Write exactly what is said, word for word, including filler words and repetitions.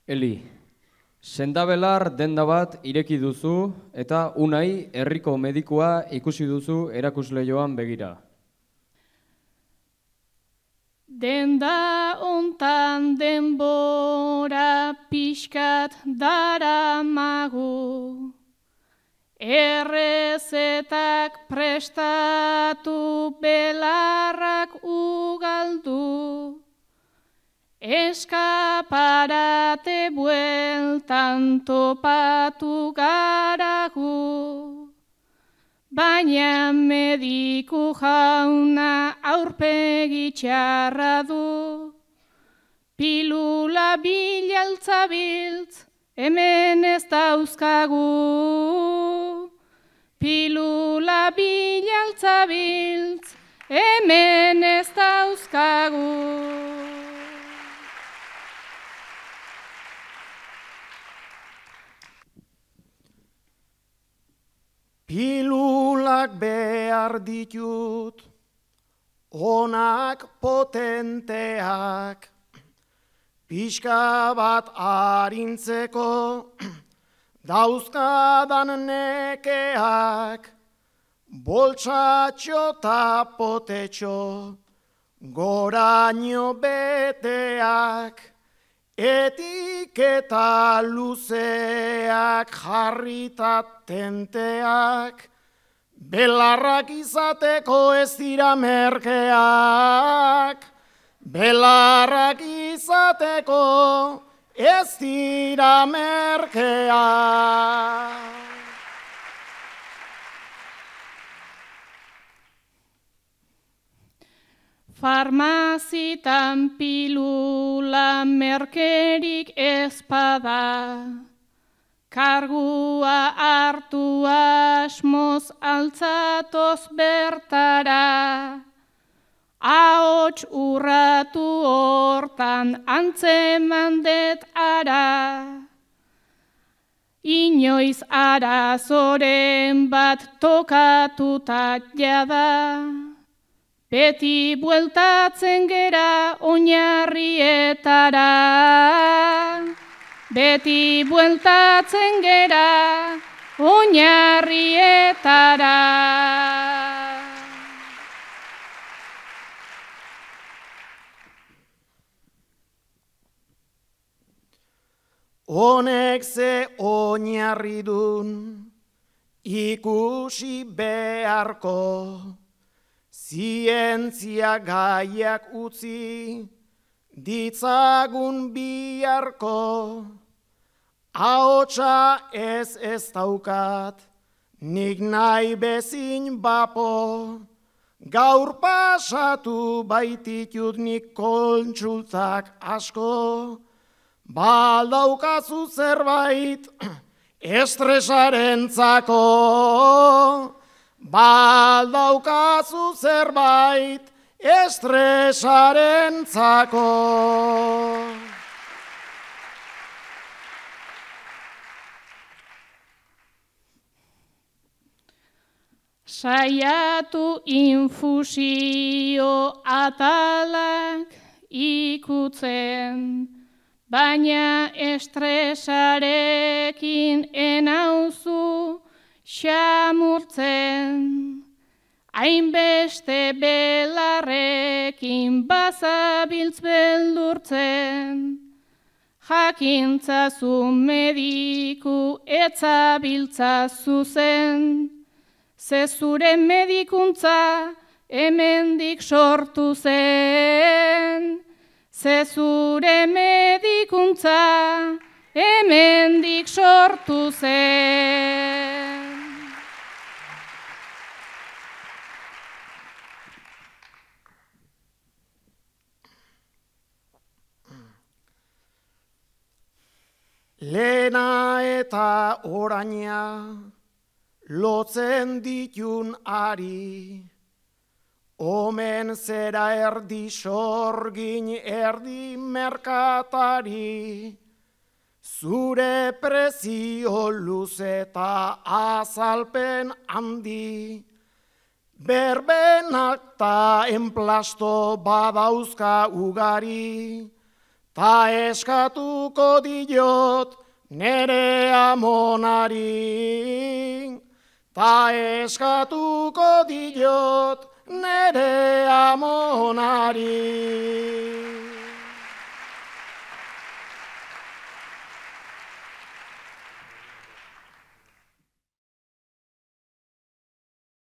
Eli, sendabelar denda bat ireki duzu eta Unai herriko medikua ikusi duzu erakusleihoan begira. Denda ontan denbora pixkat daramagu, errezetak prestatu belarrak ugaldu, eskaparate bueltan topatu garagu, baina mediku jauna aurpegi txarra du, pilula bilaltza biltz, hemen ez dauzkagu. Pilula bilaltza biltz, hemen ez dauzkagu. Pilulak behar ditut, onak potenteak, pixka bat arintzeko, dauzkadan nekeak, boltsatxo ta potetxo, goraino beteak, etiketa luzeak jarrita tenteak, belarrak izateko ez dira merkeak, belarrak izateko ez dira merkeak. Farmazitan pilula merkerik ezpada, kargua hartu asmoz altzatoz bertara, ahots urratu hortan antzeman det ara, inoiz arazoren bat tokatuta jada, beti bueltatzen gera oinarrietara, beti bueltatzen gera oinarrietara. Honek ze oinarridun ikusi beharko, zientzia gaiak utzi ditzagun biharko, ahotsa ez ez daukat, nik nahi bezin bapo, gaur pasatu baititut nik kontsultak asko, baldaukazu zerbait estresarentzako, baldaukazu zerbait estresarentzako. Saiatu infusio atalak ikutzen, baina estresarekin enauzu xamurtzen, hainbeste belarrekin bazabiltz beldurtzen, jakintzazu mediku etzabiltza zuzen, ze zure medikuntza hemendik sortu zen, ze zure medikuntza hemendik sortu zen. Lehena eta oraina lotzen ditun ari, omen zera erdi sorgin erdi merkatari, zure prezio luze eta azalpen handi, berbenak ta enplasto badauzka ugari, ta eskatuko diot nere amonari, ta eskatuko diot nere amonari.